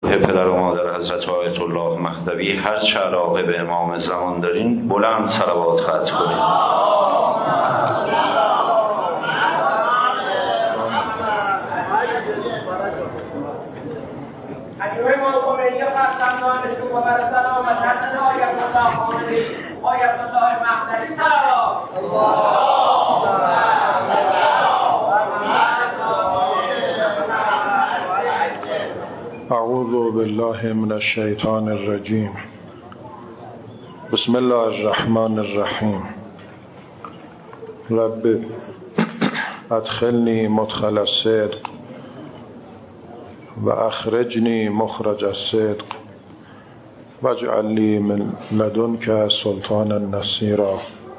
پدر و مادر حضرت آیت الله مهدوی هر چه علاقه به امام زمان دارین بلند صلوات ختم کنید. اعوذ بالله من الشیطان الرجیم. بسم الله الرحمن الرحیم. رب ادخلنی مدخل الصدق و اخرجنی مخرج الصدق واجعل لی من لدنک سلطانا نصیرا.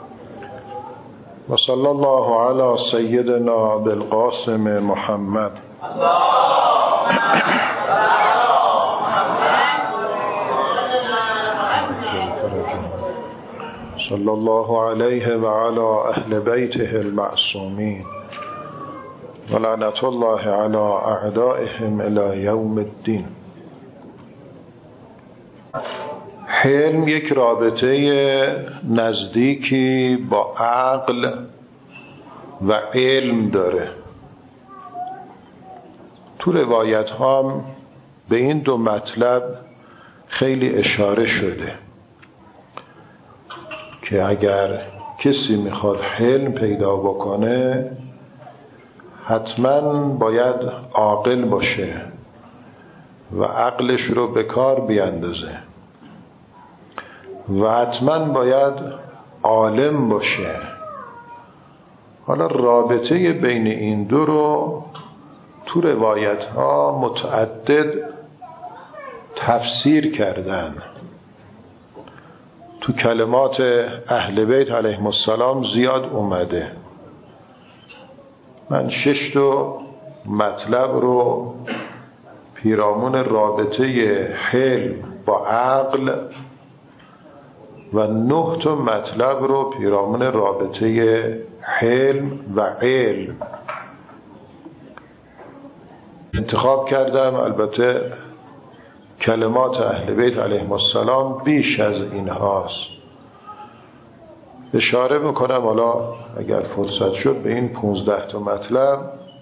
و صلی الله علی سیدنا بالقاسم محمد صلی الله علیه و علی اهل بیته المعصومین و لعنت الله علی اعدائهم الی یوم الدین. حلم یک رابطه نزدیکی با عقل و علم داره. تو روایت هم به این دو مطلب خیلی اشاره شده که اگر کسی میخواد حلم پیدا بکنه حتما باید عاقل باشه و عقلش رو به کار بیندازه و حتما باید عالم باشه. حالا رابطه بین این دو رو تو روایت ها متعدد تفسیر کردن. تو کلمات اهل بیت علیهم السلام زیاد اومده. من 6 مطلب رو پیرامون رابطه حلم با عقل و 9 مطلب رو پیرامون رابطه حلم و علم انتخاب کردم. البته کلمات اهل بیت علیهم السلام بیش از این هاست. اشاره میکنم حالا اگر فرصت شد به این 15 مطلب.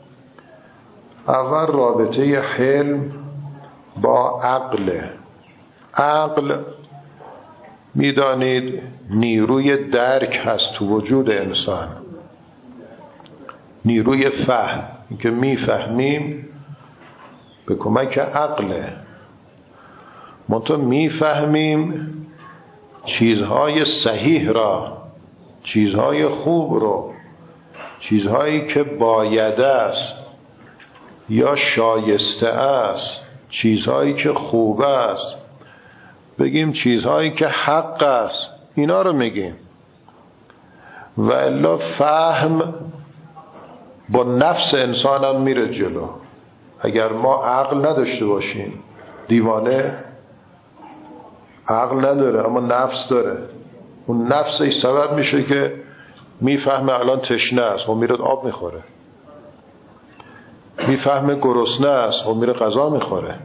اول رابطه حلم با عقل. عقل میدانید نیروی درک هست تو وجود انسان، نیروی فهم، که میفهمیم به کمک عقله. منتها میفهمیم چیزهای صحیح را، چیزهای خوب رو، چیزهایی که بایده است یا شایسته است، چیزهایی که خوب است، بگیم چیزهایی که حق است، اینا رو میگیم. و الا فهم با نفس انسان هم میره جلو. اگر ما عقل نداشته باشیم، دیوانه عقل نداره اما نفس داره، اون نفسش سبب میشه که میفهمه الان تشنه است و میره آب میخوره، میفهمه گرسنه است و میره غذا میخوره.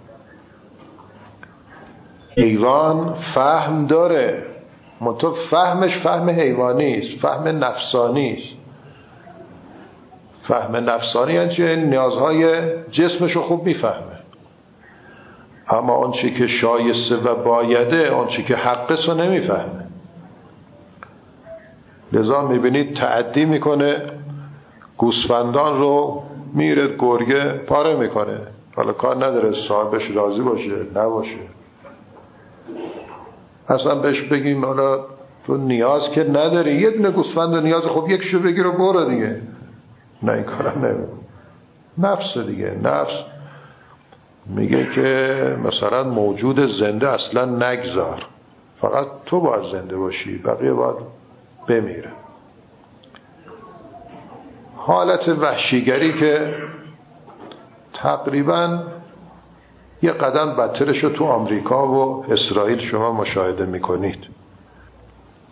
حیوان فهم داره، منتها فهمش فهم حیوانی است، فهم نفسانی است. فهم نفسانی یعنی چه؟ نیازهای جسمشو خوب میفهمه، اما آنچه که شایسته و بایده، آنچه که حقه رو نمیفهمه. لذا میبینید تعدی میکنه، گوسفندان رو میره گرگه پاره میکنه، حالا کار نداره صاحبش راضی باشه نباشه. اصلا بهش بگیم حالا تو نیاز که نداری، یه دونه گوسفند نیاز، خب یکشو بگیر و برو دیگه. نه این کارم نمیکنه. نفس دیگه، نفس میگه که مثلا موجود زنده اصلا نگذار، فقط تو باید زنده باشی، بقیه باید بمیره. حالت وحشیگری که تقریبا یه قدم بدترش رو تو آمریکا و اسرائیل شما مشاهده میکنید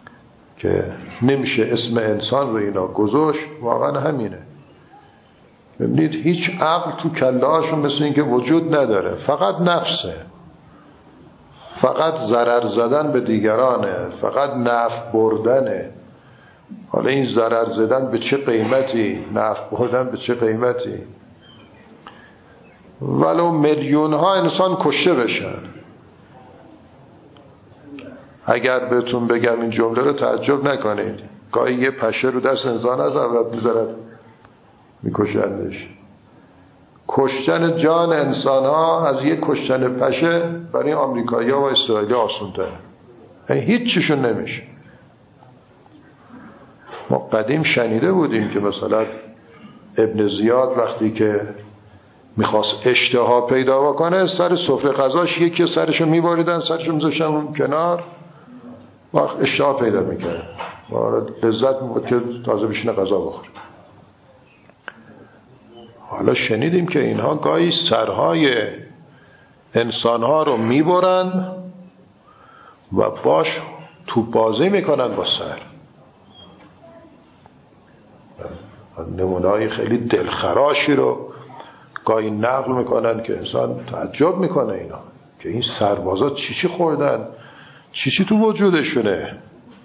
که نمیشه اسم انسان رو اینا گذاشت. واقعا همینه ببینید هیچ عقل تو کله‌هاشون مثل این که وجود نداره، فقط نفسه، فقط ضرر زدن به دیگرانه، فقط نفع بردنه. حالا این ضرر زدن به چه قیمتی، نفع بردن به چه قیمتی؟ ولو میلیون ها انسان کشته بشن. اگر بهتون بگم این جمله رو تعجب نکنید، گاهی یه پشه رو دست انسان از اولاد میذارد میکشندش. کشتن جان انسان ها از یک کشتن پشه برای آمریکایی ها و اسرائیلی آسان تره، هیچ چیشون نمیشه. ما قدیم شنیده بودیم که مثلا ابن زیاد وقتی که میخواست اشتها پیدا بکنه سر سفره غذاش یکی سرشو میباریدن، سرشو میذاشتن اون کنار، وقت اشتها پیدا میکرد و لذت میبود که تازه بشینه غذا بخوره. حالا شنیدیم که اینها گاهی سرهای انسانها رو میبرن و باش توپ بازی میکنن با سر. نمونه‌های خیلی دلخراشی رو گاهی نقل میکنن که انسان تعجب میکنه اینا که این سربازا چی خوردن، چی تو وجودشونه.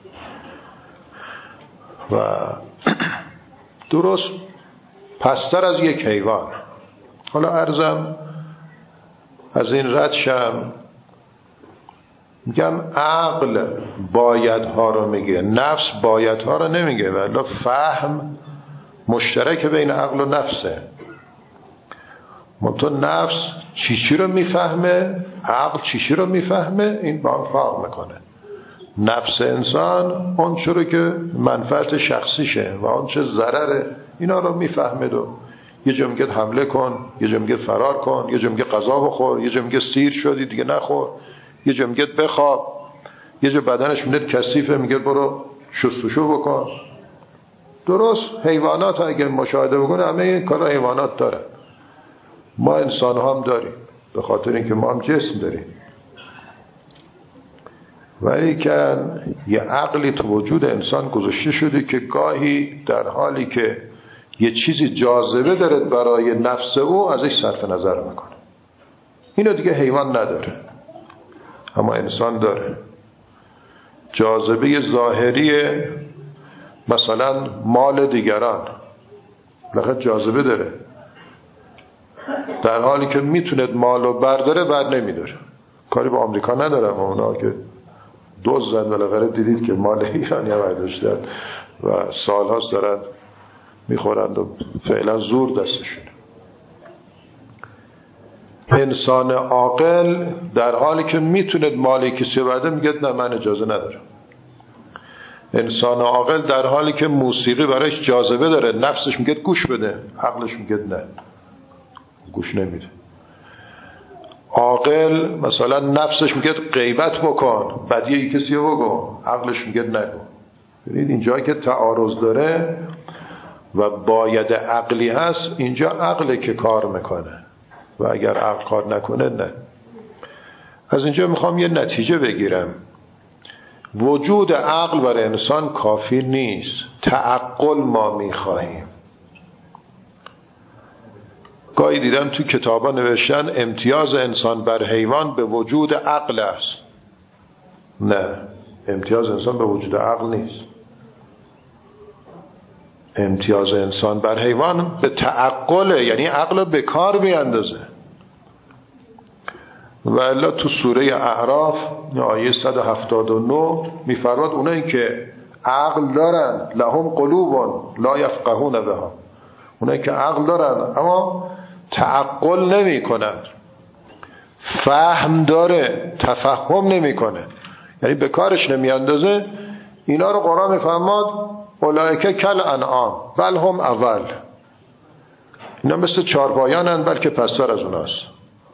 و درست پستر از یک حیوان. حالا عرضم از این رد شم، میگم عقل بایدها رو میگه، نفس بایدها رو نمیگه، ولی فهم مشترک بین عقل و نفسه. منتها نفس چی رو میفهمه، عقل چی رو میفهمه، این با هم فرق میکنه. نفس انسان اون چرا که منفعت شخصیشه و اون چه ضرره اینا رو میفهمه. و یه جا میگه حمله کن، یه جا میگه فرار کن، یه جا میگه غذا بخور، یه جا میگه سیر شدی دیگه نخور، یه جا میگه بخواب، یه جا بدنش میگه کثیفه میگه برو شستشو بکن. درست حیوانات اگه مشاهده بکنه همه این کارا حیوانات داره، ما انسان هم داریم به خاطر اینکه ما هم جسم داریم. ولی که یه عقلی تو وجود انسان گذاشته شده که گاهی در حالی که یه چیزی جاذبه داره برای نفس او ازش صرف نظر میکنه. اینو دیگه حیوان نداره اما انسان داره. جاذبه ظاهری مثلا مال دیگران لقد جاذبه داره، در حالی که میتونه مالو برداره بر نمیداره. کاری با آمریکا ندارم، اونا که دزدن بالاخره دیدید که مال ایرانی هم برداشتن و سالهاست دارن میخورند و فعلا زور دستشون. انسان عاقل در حالی که میتونه مال کسی برده میگه نه من اجازه ندارم. انسان عاقل در حالی که موسیقی برایش جاذبه داره نفسش میگه گوش بده، عقلش میگه نه گوش نمیده. عاقل مثلا نفسش میگه غیبت بکن، بدیه کسی رو بگو، عقلش میگه نگو. ببینید اینجا که تعارض داره و باید عقلی هست، اینجا عقله که کار میکنه و اگر عقل کار نکنه نه. از اینجا میخوام یه نتیجه بگیرم. وجود عقل برای انسان کافی نیست، تعقل ما میخواهیم. گاهی دیدم تو کتابا نوشتن امتیاز انسان بر حیوان به وجود عقل است. نه، امتیاز انسان به وجود عقل نیست. امتیاز انسان بر حیوان به تعقله، یعنی عقل به کار بیاندازه. و الا تو سوره اعراف آیه 179 میفرماد اونایی که عقل دارن لهم قلوب لا یفقهون بها، اونایی که عقل دارن اما تعقل نمی کنن، فهم داره تفهم نمی کنه، یعنی به کارش نمی اندازه. اینا رو قرآن میفرماد اولئک کل انعام بل هم اول، اینا مثل چارپایانن بلکه پستر از اوناست.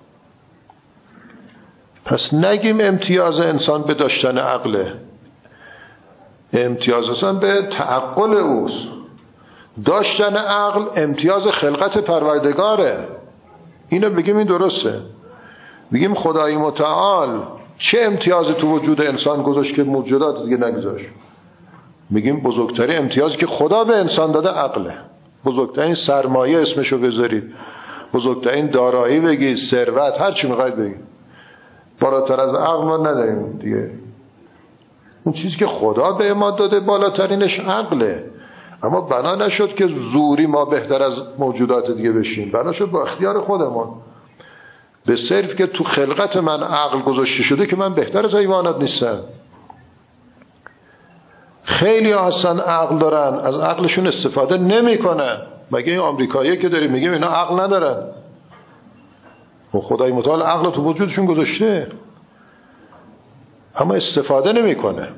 پس نگیم امتیاز انسان به داشتن عقله، امتیاز انسان به تعقل اوست. داشتن عقل امتیاز خلقت پروردگاره. اینو بگیم این درسته. بگیم خدای متعال چه امتیازی تو وجود انسان گذاشت که موجودات دیگه نگذاشت. بگیم بزرگترین امتیازی که خدا به انسان داده عقله. بزرگترین سرمایه اسمشو بذارید، بزرگترین دارایی بگید، ثروت، هر چی میخواید بگید، بالاتر از عقل ما نداریم دیگه. اون چیزی که خدا به ما داده بالاترینش عقله، اما بنا نشد که زوری ما بهتر از موجودات دیگه بشیم، بنا شد با اختیار خودمون. به صرف که تو خلقت من عقل گذاشته شده که من بهتر از حیوانات نیستم. خیلی هستن عقل دارن، از عقلشون استفاده نمیکنن. مگه این آمریکایی که داریم میگیم اینا عقل ندارن؟ و خدای متعال عقل تو وجودشون گذاشته، اما استفاده نمیکنه.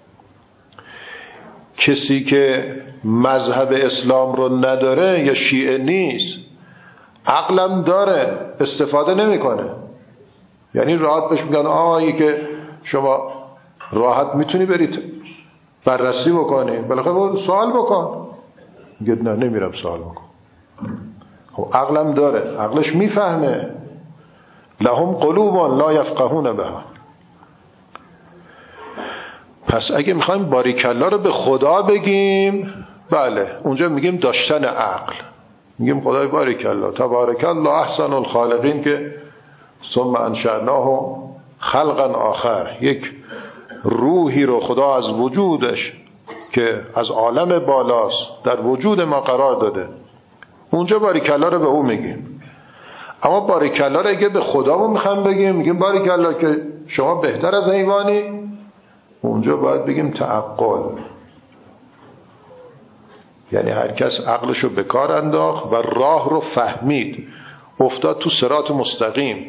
کسی که مذهب اسلام رو نداره یا شیعه نیست، عقلم داره، استفاده نمیکنه. یعنی راحت بهش میگن آیه که شما راحت میتونی برید بررسی بکنی، بالاخره سوال بکن. میگه نه نمیرم سوال بکن. خب عقلم داره، عقلش میفهمه. لهم قلوب لا یفقهون بها. پس اگه میخوایم باریکلا رو به خدا بگیم، بله اونجا میگیم داشتن عقل، میگیم خدای باریکلا تبارک الله احسن الخالقین، که ثم انشأناه خلقا آخر، یک روحی رو خدا از وجودش که از عالم بالاست در وجود ما قرار داده، اونجا باریکلا رو به او میگیم. اما باریکلا رو اگه به خدامون میخوام بگیم، میگیم باریکلا که شما بهتر از حیوانی، اونجا باید بگیم تعقل. یعنی هر کس عقلش رو به کار انداخت و راه رو فهمید، افتاد تو صراط مستقیم.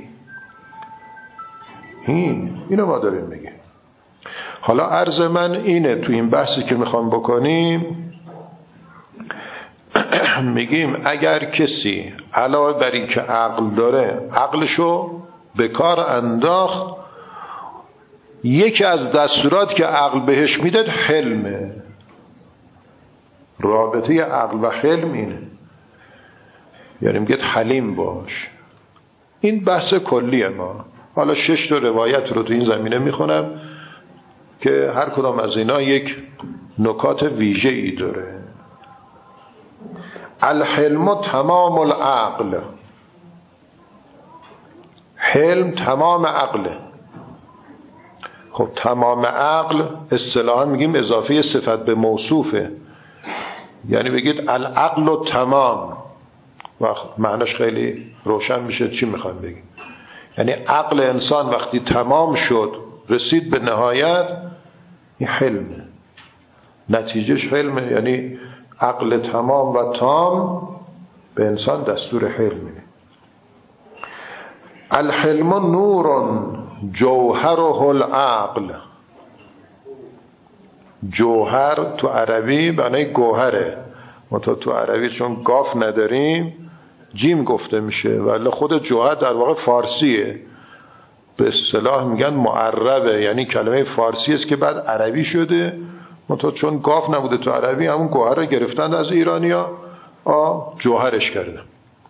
اینو ما داریم میگیم. حالا عرض من اینه، تو این بحثی که میخوام بکنیم میگیم اگر کسی علاوه بر این که عقل داره عقلشو به کار انداخت، یکی از دستورات که عقل بهش میداد حلمه. رابطه عقل و حلم اینه، یعنی میگه حلیم باش. این بحث کلیه ما. حالا 6 تا روایت رو تو این زمینه میخونم که هر کدام از اینا یک نکات ویژه ای داره. الحلم تمام العقل، حلم تمام عقله. خب تمام عقل اصطلاحا میگیم اضافه صفت به موصوفه، یعنی بگید العقل و تمام، وقت معناش خیلی روشن میشه چی میخوام بگیم. یعنی عقل انسان وقتی تمام شد، رسید به نهایت، این حلمه، نتیجهش حلمه. یعنی عقل تمام و تام به انسان دستور حلمه. الحلم نور جوهره العقل. جوهر تو عربی معنی گوهره، ما تو عربی چون قاف نداریم جیم گفته میشه، ولی خود جوهر در واقع فارسیه، به اصطلاح میگن معربه، یعنی کلمه فارسی است که بعد عربی شده. ما چون قاف نبوده تو عربی، همون گوهر رو گرفتند از ایرانیا، جوهرش کردن.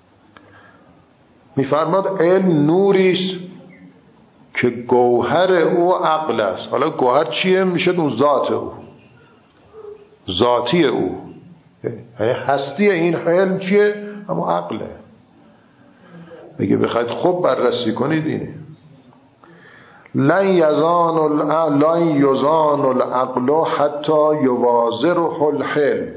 میفرماد علم نوریست که گوهر او عقل است. حالا گوهر چیه؟ میشه اون ذات او، ذاتی او، یعنی هستی این علم چیه؟ اما عقله. بگه بخواید خوب بررسی کنید اینه لن یزان العقل حتی یوازره الحلم.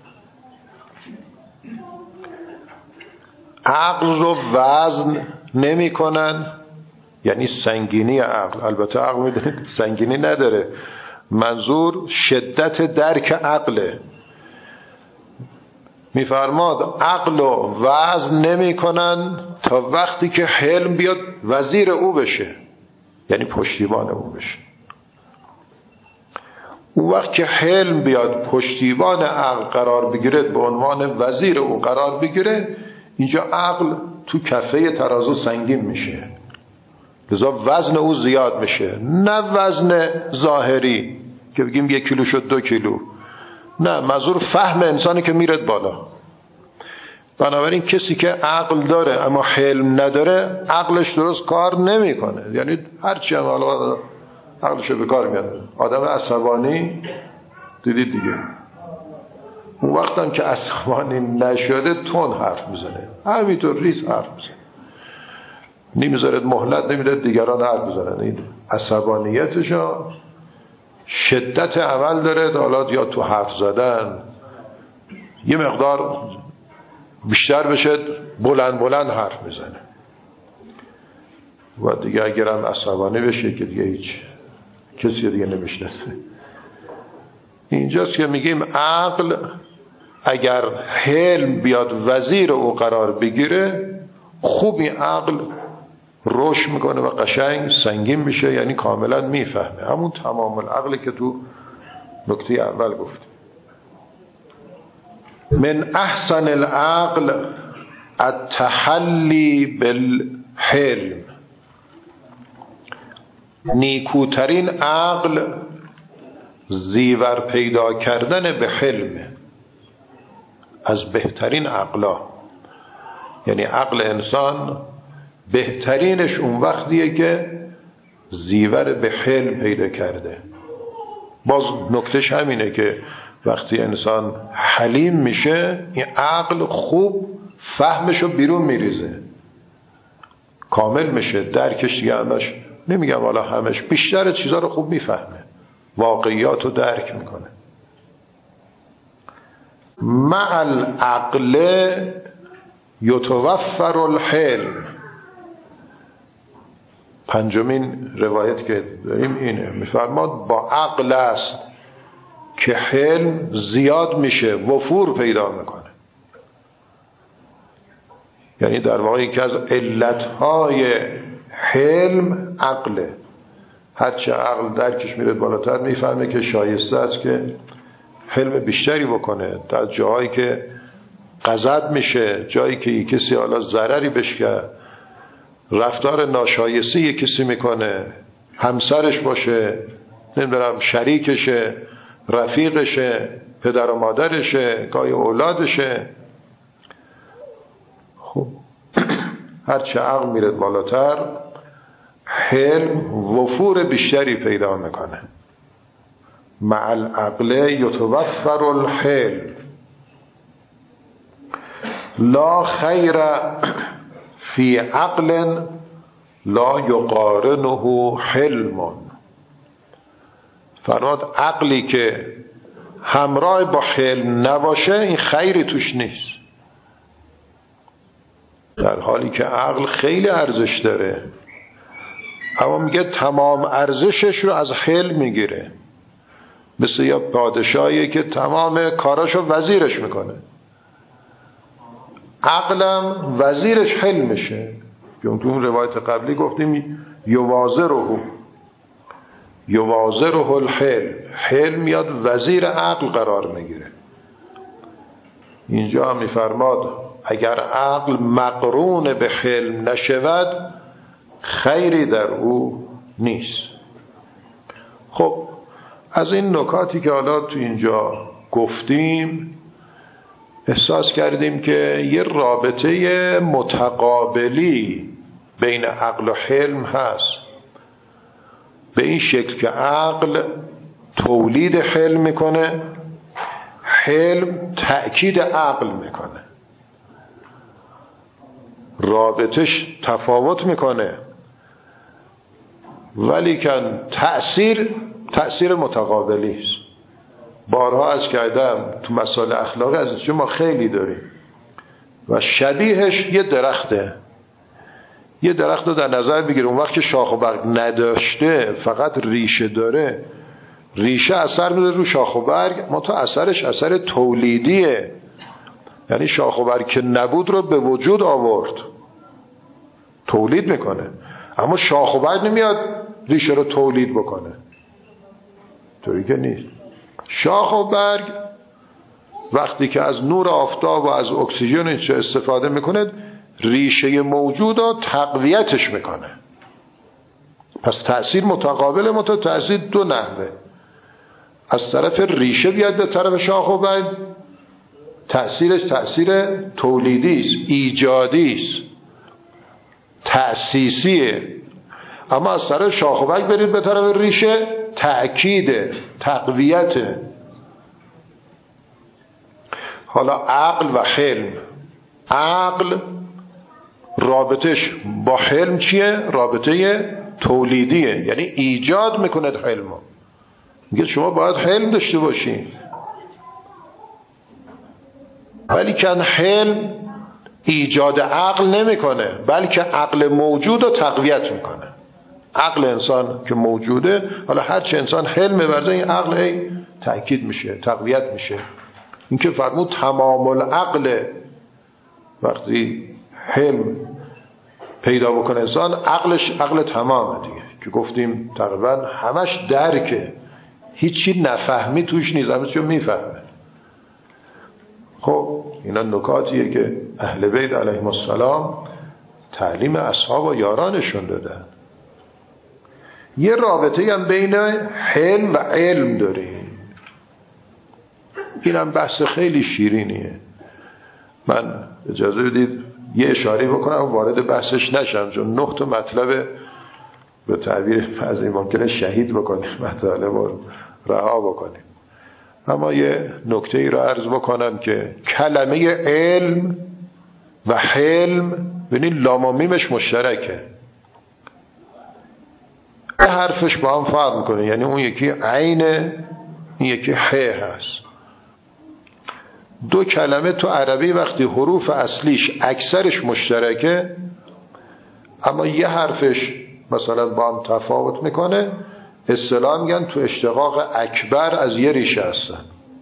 عقل رو وزن نمی کنن، یعنی سنگینی عقل. البته عقل میدونید سنگینی نداره، منظور شدت درک عقله. میفرماد عقل رو وزن نمی کنن تا وقتی که حلم بیاد وزیر او بشه، یعنی پشتیبان او بشه. اون وقت که حلم بیاد پشتیبان عقل قرار بگیره، به عنوان وزیر او قرار بگیره، اینجا عقل تو کفه ترازو سنگین میشه، لذا وزن او زیاد میشه. نه وزن ظاهری که بگیم 1 کیلو شد 2 کیلو، نه، منظور فهم انسانی که میرد بالا. بنابراین کسی که عقل داره اما حلم نداره، عقلش درست کار نمیکنه. یعنی هرچی هم حالا عقلش به کار میاد. آدم عصبانی دیدید دیگه، اون وقت هم که عصبانی نشده تون حرف میزنه، همینطور ریز حرف میزنه، نمیذارد مهلت نمیده دیگران حرف بزنن. این عصبانیتشو شدت عمل داره، حالا یا تو حرف زدن یه مقدار بیشتر بشه، بلند بلند حرف میزنه و دیگه اگرم عصبانی بشه که دیگه هیچ کسی دیگه نمیشناسه. اینجاست که میگیم عقل اگر حلم بیاد وزیر او قرار بگیره، خوب این عقل رشد میکنه و قشنگ سنگین میشه، یعنی کاملا میفهمه. همون تمام العقلی که تو نکته اول گفت. من احسن العقل التحلی بالحلم، نیکوترین عقل زیور پیدا کردن به حلم، از بهترین عقلا. یعنی عقل انسان بهترینش اون وقتیه که زیور به حلم پیدا کرده. باز نکتهش همینه که وقتی انسان حلیم میشه، این عقل خوب فهمشو بیرون میریزه، کامل میشه، درکش دیگه همش، نمیگم والا همش، بیشتر چیزا رو خوب میفهمه، واقعیات رو درک میکنه. مع العقل یتوفر الحلم. پنجمین روایت که داریم اینه، میفرماد با عقل است که حلم زیاد میشه، وفور پیدا میکنه. یعنی در واقع یکی از علتهای حلم عقله. هرچه عقل درکش میره بالاتر، میفهمه که شایسته است که حلم بیشتری بکنه. در جایی که غضب میشه، جایی که کسی حالا ضرری بشه، رفتار ناشایسته یک کسی میکنه، همسرش باشه، نمیدونم شریکشه، رفیقشه، پدر و مادرشه، گاهی اولادشه، خب هرچه عقل میره بالاتر، حلم وفور بیشتری پیدا میکنه. مع العقل یتوفر الحلم لا خیر فی عقل لا یقارنه حلم. فرماد عقلی که همراه با حلم نباشه، این خیری توش نیست. در حالی که عقل خیلی ارزش داره، اما میگه تمام ارزشش رو از حلم میگیره. مثل یه پادشاهی که تمام کاراشو وزیرش میکنه، عقلم وزیرش حلم میشه. که تو اون روایت قبلی گفتیم یوازره الحلم، حلم میاد وزیر عقل قرار میگیره. اینجا هم میفرماد اگر عقل مقرون به حلم نشود، خیری در او نیست. خب از این نکاتی که حالا تو اینجا گفتیم، احساس کردیم که یه رابطه متقابلی بین عقل و حلم هست، به این شکل که عقل تولید حلم میکنه، حلم تأکید عقل میکنه، رابطش تفاوت میکنه، ولی کن تأثیر متقابلی است. بارها از کردم تو مسائل اخلاقی از شما خیلی داریم و شبیهش یه درخته. یه درخت رو در نظر بگیر، اون وقت که شاخ و برگ نداشته، فقط ریشه داره، ریشه اثر میده رو شاخ و برگ، منتها اثرش اثر تولیدیه. یعنی شاخ و برگ که نبود رو به وجود آورد، تولید میکنه. اما شاخ و برگ نمیاد ریشه رو تولید بکنه، طوری که نیست. شاخ و برگ وقتی که از نور آفتاب و از اکسیژن استفاده میکنه، ریشه موجود رو تقویتش میکنه. پس تأثیر متقابل، تأثیر دو نحوه. از طرف ریشه بیاد به طرف شاخ و برگ، تأثیرش تأثیر تولیدی است، ایجادی است، تأسیسیه. اما از طرف شاخ و برگ برید به طرف ریشه، تأکیده، تقویته. حالا عقل و حلم. عقل رابطش با حلم چیه؟ رابطه تولیدیه، یعنی ایجاد میکنه حلمو. میگه شما باید حلم داشته باشین، ولی که حلم ایجاد عقل نمیکنه، بلکه عقل موجود رو تقویت میکنه. عقل انسان که موجوده، حالا هرچه انسان حلم ببرزه این عقل تأکید میشه، تقویت میشه. این که فرمود تمام العقل، وقتی حلم پیدا بکنه انسان، عقلش عقل تمامه دیگه، که گفتیم تقریبا همش درکه، هیچی نفهمی توش نیست، همه چیو میفهمه. خب اینا نکاتیه که اهل بیت علیهم السلام تعلیم اصحاب و یارانشون دادن. یه رابطه هم بین حلم و علم داریم، اینم بحث خیلی شیرینیه. من اجازه بدید یه اشاره بکنم، وارد بحثش نشم، چون 9 تا مطلب به تعبیر بعضی ممکنه شهید بکنیم، مطالب رو رها بکنیم. اما یه نکته ای رو عرض بکنم که کلمه علم و حلم ببینید لام و میمش مشترکه، حرفش با هم فرق میکنه، یعنی اون یکی عین، این یکی ح هست. دو کلمه تو عربی وقتی حروف اصلیش اکثرش مشترکه، اما یه حرفش مثلا با هم تفاوت میکنه، اصطلاحاً میگن تو اشتقاق اکبر از یه ریشه هستن.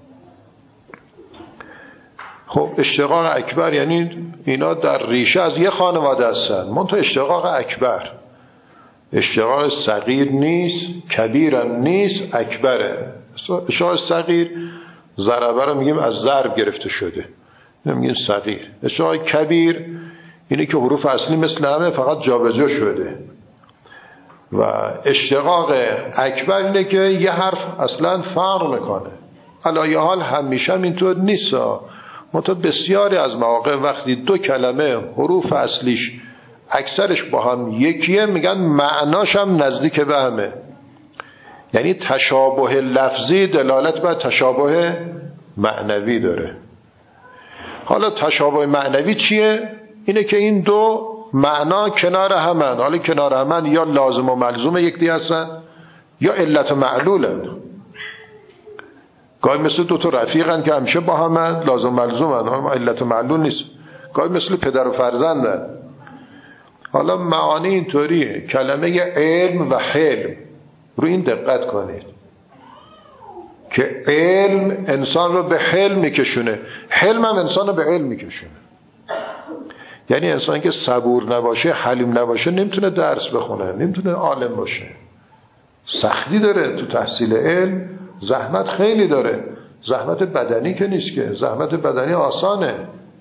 خب اشتقاق اکبر یعنی اینا در ریشه از یه خانواده هستن، منتها اشتقاق اکبر، اشتقاق صغیر نیست، کبیرم نیست، اکبره. اشتقاق صغیر ضربه رو میگیم از ضرب گرفته شده، میگیم صغیر. اشتقاق کبیر اینه که حروف اصلی مثل همه فقط جابجا شده. و اشتقاق اکبر اینه که یه حرف اصلا فرق میکنه. علی حال همیشه هم اینطور نیست، منتها بسیاری از مواقع وقتی دو کلمه حروف اصلیش اکثرش با هم یکیه، میگن معناش هم نزدیک به همه، یعنی تشابه لفظی دلالت بر تشابه معنوی داره. حالا تشابه معنوی چیه؟ اینه که این دو معنا کنار همن. حالا کنار همن یا لازم و ملزوم یکدیگه هستن یا علت و معلولن. گاهی مثل دو تا رفیقن که همیشه با همن، لازم و ملزومن، اما علت و معلول نیست. گاهی مثل پدر و فرزندن. حالا معانی اینطوریه. کلمه علم و حلم رو این دقت کنید که علم انسان رو به حلم میکشونه، حلم هم انسان رو به علم میکشونه. یعنی انسان که صبور نباشه، حلیم نباشه، نمیتونه درس بخونه، نمیتونه عالم باشه. سختی داره تو تحصیل علم، زحمت خیلی داره. زحمت بدنی که نیست که، زحمت بدنی آسانه.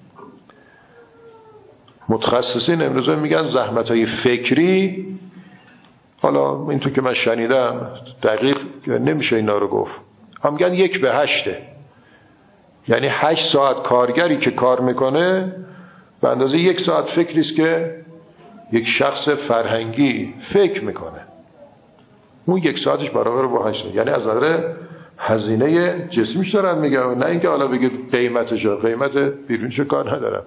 متخصصین امروزه میگن زحمت‌های فکری، حالا اینطور که من شنیدم دقیق نمیشه اینا رو گفت، هم میگن 1/8، یعنی 8 ساعت کارگری که کار میکنه به اندازه 1 ساعت فکریست که یک شخص فرهنگی فکر میکنه. اون 1 ساعتش برابر با 8 ساعت، یعنی از نظر هزینه جسمیش دارم میگم، نه اینکه حالا بگید قیمتش، قیمت بیرونش کار ندارم،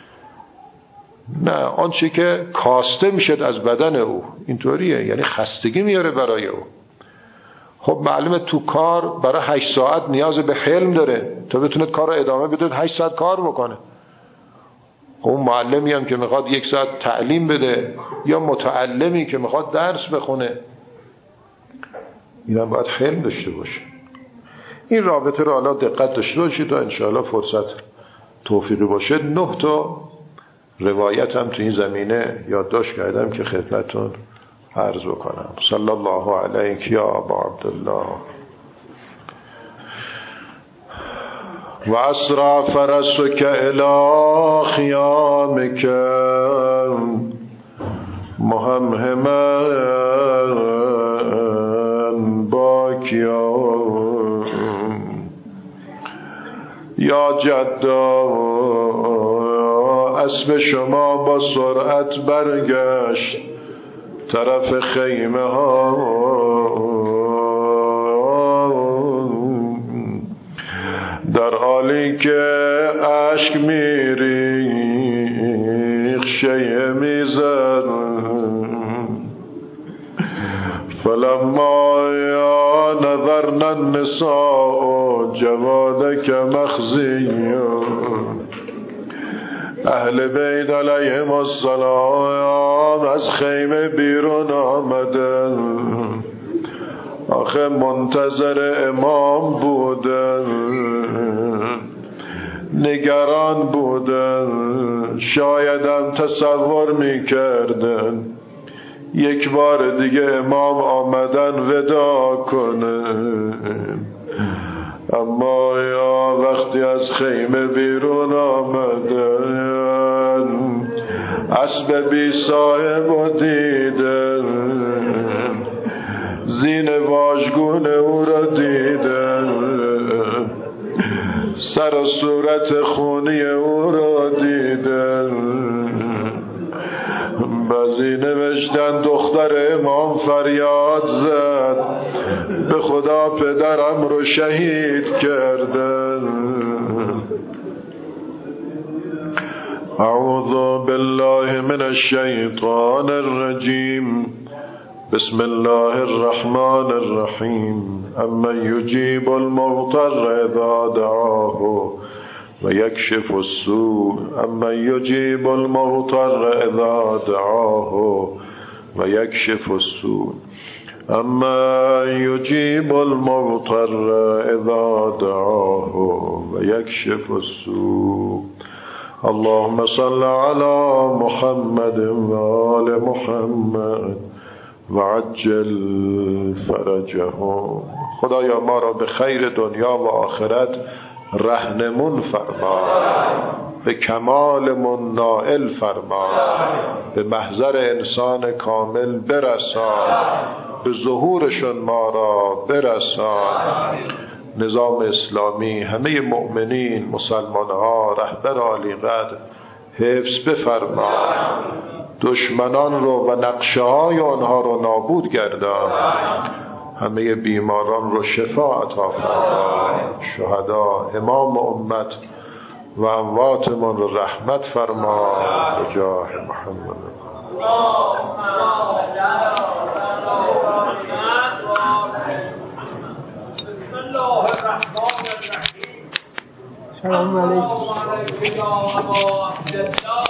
نه آنچه که کاسته میشد از بدن او اینطوریه، یعنی خستگی میاره برای او. خب معلومه تو کار برای 8 ساعت نیاز به حلم داره تا بتونه کار رو ادامه بده، 8 ساعت کار بکنه. اون معلمی هم که میخواد 1 ساعت تعلیم بده یا متعلمی که میخواد درس بخونه، اینم باید حلم داشته باشه. این رابطه رو حالا دقت داشته باشید تا انشاءالله فرصت توفیقی باشه 9 تا روایت هم تو این زمینه یادداشت کردم که خدمتتون عرض بکنم. صلی الله علیک یا ابا عبدالله. و اسرع فرسک الی خیامک مهمهما باکیا یا جدا. اسب شما با سرعت برگشت طرف خیمه ها، در حالی که اشک میریخ شیعه میزد فلما نظرنا النساء جوادك مخزيا اهل بیت علیهم السلام از خیمه بیرون آمدن. آخه منتظر امام بودن، نگران بودن، شایدم تصور میکردن یک بار دیگه امام آمدن ودا کنه. اما یا وقتی از خیمه بیرون آمدن اسب بی صاحب و دیدن، زین واژگون او را دیدن، سر و صورت خونی او را دیدن. بعضی نوشتن دختر امام فریاد زد به خدا پدرم رو شهید کردن. اعوذ بالله من الشیطان الرجیم بسم الله الرحمن الرحیم امن یجیب المضطر اذا دعاه و یکشف السوء امن یجیب المضطر اذا دعاه و یکشف السوء امن یجیب المضطر اذا دعاه و یکشف السوء. اللهم صل على محمد و آل محمد و عجل فرجهم. خدایا ما را به خیر دنیا و آخرت رهنمون فرما، به کمالمون نائل فرما، به محضر انسان کامل برسان، به ظهورشون ما را برسان. نظام اسلامی همه مؤمنین مسلمانها رهبر عالی قدر حفظ بفرما، دشمنان رو و نقشه های آنها رو نابود گردان، همه بیماران رو شفا عطا فرما، شهدا امام امت و امواتمون رو رحمت فرما به جاه محمد. سلام علیکم.